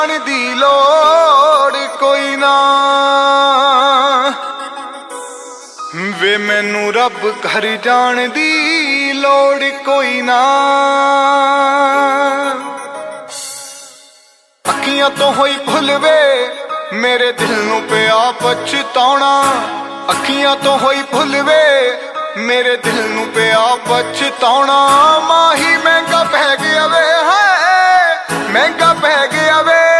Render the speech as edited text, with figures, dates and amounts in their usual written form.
ਦੀ ਲੋੜ ਕੋਈ ਨਾ ਵੇ ਮੈਨੂੰ ਰੱਬ ਘਰ ਜਾਣ ਦੀ ਲੋੜ ਕੋਈ ਨਾ। ਅੱਖੀਆਂ ਤੋਂ ਹੋਈ ਭੁੱਲ ਵੇ ਮੇਰੇ ਦਿਲ ਨੂੰ ਪਿਆ ਪਛਤਾਉਣਾ। ਅੱਖੀਆਂ ਤੋਂ ਹੋਈ ਭੁੱਲ ਵੇ ਮੇਰੇ ਦਿਲ ਨੂੰ ਪਿਆ ਪਛਤਾਉਣਾ। ਮਾਹੀ ਮਹਿੰਗਾ ਪੈ ਗਿਆ ਵੇ, ਹਾਏ ਮਹਿੰਗਾ ਪੈ ਗਿਆ ਵੇ।